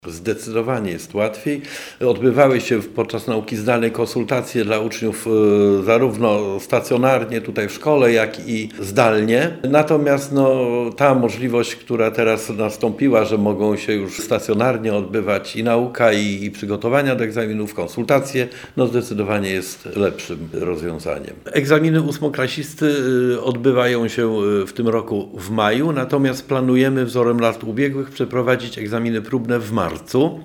Zdecydowanie jest łatwiej. Odbywały się podczas nauki zdalnej konsultacje dla uczniów zarówno stacjonarnie tutaj w szkole, jak i zdalnie. Natomiast ta możliwość, która teraz nastąpiła, że mogą się już stacjonarnie odbywać i nauka, i przygotowania do egzaminów, konsultacje, zdecydowanie jest lepszym rozwiązaniem. Egzaminy ósmoklasisty odbywają się w tym roku w maju, natomiast planujemy wzorem lat ubiegłych przeprowadzić egzaminy próbne w marcu.